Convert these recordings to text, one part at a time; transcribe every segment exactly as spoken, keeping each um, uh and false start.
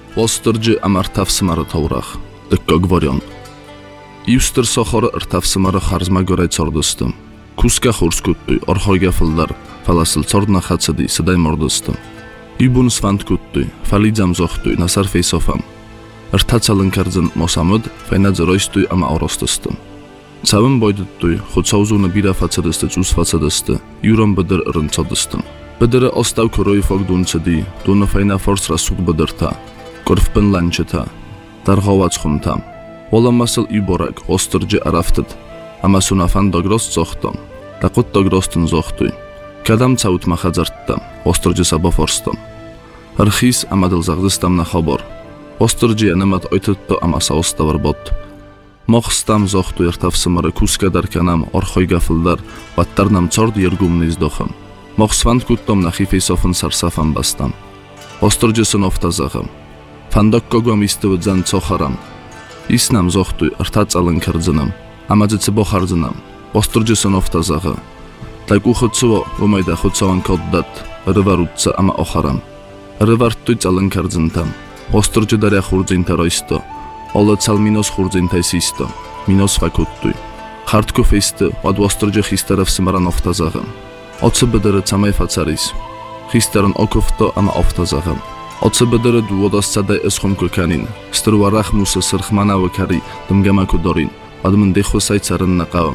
Ostrży amartawsymary taurach, dykko gworion. Iwstyr sochory ırtavsymary harzma görej çordystym. Kuska hurskuttuy, orhoyga fıldar, falasıl çordna hatsıdy, syday mordystym. İbun svant kuttuy, falidzam zohtuy, nasar feysofam. Irtacalın kardzyn mosamyd, faynadzy roystuy ama orostystym. Całym boyduttuy, chucawzuny bira facydysty, cus facydysty, jurom bydyr ryncodystym. Bydyry ostaw kuroy fogduncydy, duny fayna forsra sud bydyrta, korfpyn lanczyta, darhovac tam. Olamasıl iborak, ostırcı araftyd, ama sunafan dogros zohtom, takut dogrostyn zohtuy. Kadam całut mahadzarttam, ostırcı saboforstom. Archis amadıl zagdystam na chobor. Ostırcı yanamat oytytto ama saostavar bot. Mochstam zohtuy ırtavsymary kuska darkanam, orhoyga fıldar, vattarnam çord yergumny izdocham. Mochsvant kuttom na chifeysofyn sarsafam bastam. Ostırcı synoftazacham. Fandokko gomistywy dzan cocharam. İsnam zohtuy ırtacalın kardzynam, amadzycy bohardzynam. Ostırcı synoftazacham. Tak uchodziło, umayda chodziłam koddat, rywarutca ama ocharam. Rywartuj calın kardzyntam. Ostırcı darya churdzynta roysto. Ole cal minos churdzyntaj sisto. Minos fakuttuy. Hartku feisty, od ostırcı histera wsymaran oftazacham. Ocy bydyry camaj facaris. Histeran okufto ama oftazacham. Ocy bydyry dłodas caday eschonku kanin. Styrwa rachmusy syrchmana wykari, dymgamaku dorin. Admyn dechusaj caryn naqawam.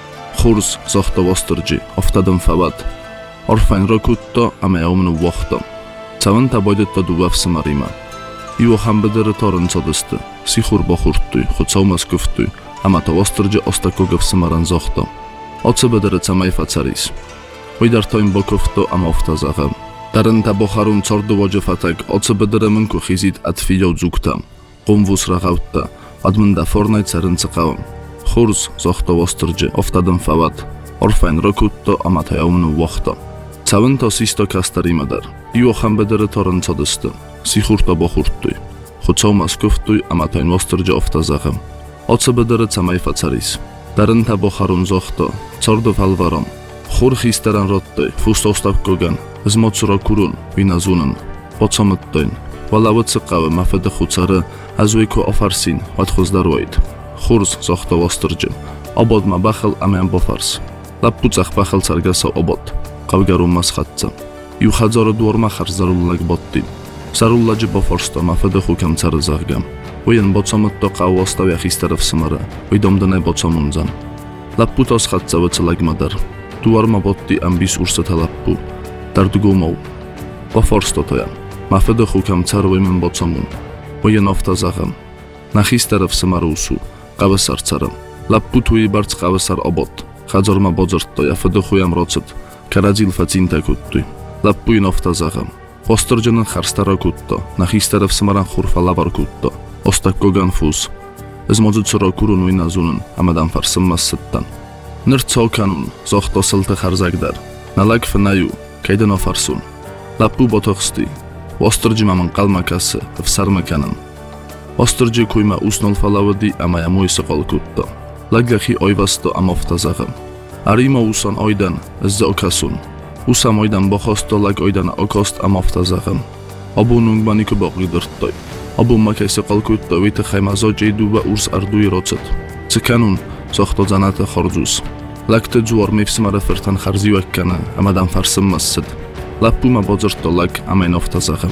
Churs zohto ostırcı, oftadım fawat. Orfayn rokutto ama yaumnu wochto. Całynta boydytto duwa wsymarima. Iwo ham bydyry toryn codysty. Sichur bochurtuj, chucawma skuftuy, ama to ostırcı ostakoga wsymaran zohto. Ocy bydyry camaj facaris. Ojdartoym bokufto ama oftazacham. Darynta boharun cordu wodzie fatak, ocy bydyry mynku chizit atfidział dzuktam. Qumwus rachawta, admynda fornaj caryn cykałam. Churs zohto ostırcı, oftadım fawat. Orfayn rokutto ama to yaumnu wochto. Całynto sisto kastarimadar. Iwo ham bydyry toryn codysty. Sichurto bochurtuj. Chucawma skuftuj ama to ostırcı oftazacham. Ocy bydyry camaj facaris. Darynta boharun zohto, cordu falwarom. Chur histeran rottoy, fust ostaw kogan. Zmocuro kurun, winazunun. Pocomyttoyn. Walawy cykały, mafedy chucary, a zwyku ofarsin, łatchozdarłoid. Churs zohto ostırcı. Obod ma bachel, a mian bofars. Lappucach bachel cargasał obod. Kawgarum maschatca. Juchadzory dwormachar zarullak bottin. Zarullacı boforsto, mafedy hukam cary zahgam. Ujen bocomytto qawu ostawia histera wsymara. Ujdomdane bocomunzan. Lapputo schatca wycylak madar. Duarma botti ambis urseta lappu. Dardugumał. Boforsto to ja. Mafedy hukam cary ujmen bocomun. Ujen oftazacham. Na histera wsymara usu. Qawysar caram. Lapputuji barc qawysar obot. Chadzorma bodzorto, ja fedechujam rocet. Karadzil facinta kuttuj. Lappuin oftazacham. Ostırcının harstara kutto. Na histera wsymaran churfa lavar kutto. Ostakkogan fus. Zmodzy coro kurun winazunun, amadan farsymmas syttan. Nyrco kanun, zohto sylte harzagdar. Na lag fenaju, kajden ofarsun. Lappu botochsti. Ostırcı mamın qalma kasy, wsarmy kanan. Ostırcı kuyma usnol falawadi ama ya mój sokol kutto. Laglachi oywasto am oftazacham. Arimo uson oydan, zze okasun. Usam oydan bochosto lag oydana okost am oftazacham. Obu nungmaniku boqidyrttoy. Obu makay sokol kutto wite khayma zodzej duba urs arduj rocet. Cykanun, zohto zanate chordzus. Lagte dzuor mi wsymara fertan harziwak kana, amadan farsymmas syd. Lappu ma bodzorto lag amain oftazacham.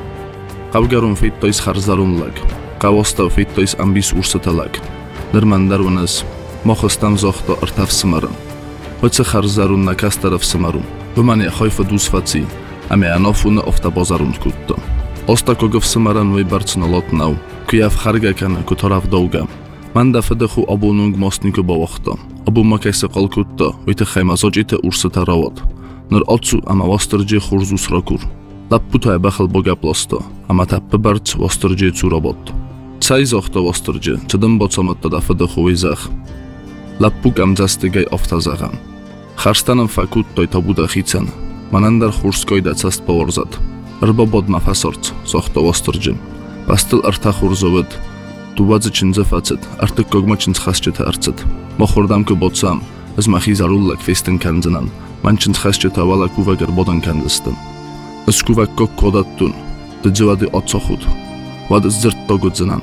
Qawgarun fittoys harzarun lag. Qawostaw fittoys ambis urseta lag. Nirmandarunas, mochostam zohto ırtavsymarym. Wyce harzarun na kastara wsymarum. Wymanie hojfe dusfaci, a mianofune ofta bozarun kutto. Ostakogo wsymaran wy barcno lotnał, kuja w hargakana kutora w dołga. Manda fedechu obu nung mostniku bołochto. Obu makajse kol kutto, wyte hajma zodzite urseta rawot. Nur otsu ama ostyrdzie churzus rokur. Lapputo e bachel boga plosto, ama tappe barc ostyrdzie cu robot. Caj zohto ostyrdzie, czedem bocomotto da fedechu wyzach. Lappukam zastygaj oftazacham. Harstanam fakuttoj to buda hicen. Manandar churskoj da cast poworzat. Rbobod ma fasorc, zohto ostyrdzie. Pastel arta churzowyt. Duwadzy czynze facet, artyk kogma czynz hascie te arcet. Mochordamko bocam, z machi zarulla kwestyn kanzenan. Man czynz hascie te awala kuwa gerbodan kanzestem. Z kuwa kok kodattun, de dziełady ocochut. vad zirtto gudzanan.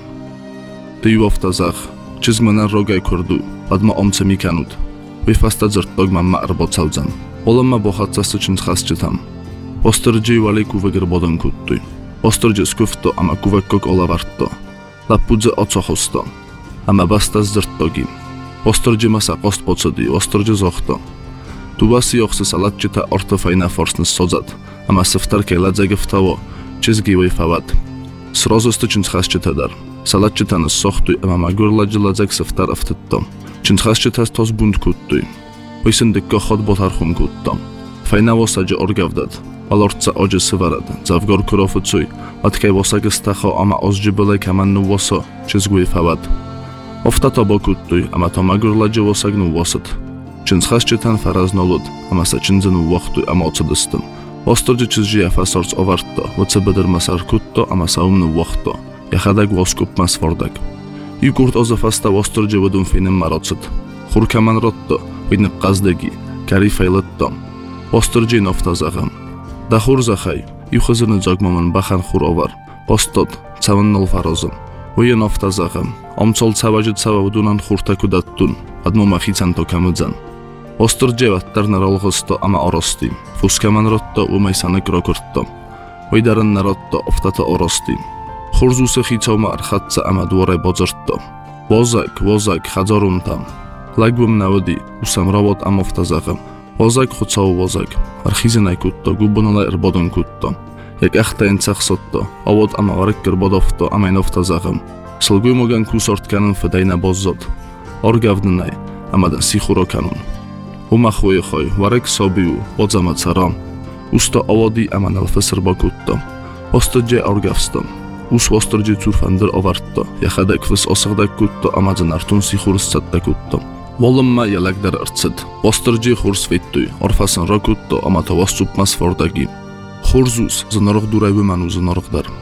Ty ofta zach, chizmanan rogay kurdu, adma omce mikanud. Wyfasta zirttog mamma arbocałdzan. Olamma bohatsası için khaschitam. Ostorji vali kuvegir bodon kuttu. Ostorji skufto ama kuvekkok olavartto. Lappudze otsohosto. Ama basta zirttogi. Ostorji masa qost potsodi, ostorji zohto. Tuvasi yoxsi salatchita ortofajna forsnes sodzat. Ama seftarke ladzege vtawo, chizgi wyfawat. Srozosty için khaschitadar. Salatchitanı soxtuy ama magurlaji ladzeg seftar aftitto. Için khaschitas tos bund kuttuy. Oysindikko khod botarxum kuttom. Fajna wosadzie orgavdat. Alortsa oje sivarad. Zavgor kurofucuj. Atkej wosage stacho ama ozdzibyle kamannu woso. Chizgui fawat. Ofta to bokuttuy ama to magurlaji wosagnu wosat. Için khaschitan faraznolud ama sacinzenu woxtuy ama ocadystum. Ostorji chizji afasorts ovartto. Vocebeder masar kutto ama saumnu woxto. Jahadag woskup mas fordag. Yukurt ozafasta ostorji vodun finin marocet. Khurkaman rotto. Vidnik qazdegi. Kari faylatto. Ostorji noftazagam. Dahur zakhay. Yukhazirni zogmaman baxan khur ovar. Postod. Cavannol farozum. Oye noftazagam. Omcol cavaji cavavudunan khurtakudattun. Admo machicanto kamudzan. Ostorji vattar narolghosto ama orosti. Fuskaman rotto umaysanek rokurtto. Oydaran narotto oftato orosti. Khurzuse khitsovma arkhatsa ama dvore bodzortto. Vozak, vozak, khadzoruntam. Lagvum navodi, usamravot amoftazagam. Vozak khutsov vozak. Arkhizanay kutto, gubunala erbodon kutto. Jak akhta entsaqsotto. Avod ama varekker bodofto ama enoftazagam. Slguimogan kusortkanın fedayna bozzot. Orgavdnay, amadan sikhuro kanun. Umakhvoy khoy, varek sobiu, bodzamatsara. Usto avodi ama nalfesrbo kutto. Ostorji orgavstom. Us ostorji turfandir ovartto. Yaxada kvis osagdak kutto amadzan artun sikhurissatda kutto. Volumma yalagdar artsit. Ostorji khurs vittuy. Orfasan rokutto ama tavas supmas fordagi. Khurzus znorog durayvimanu znorogdar.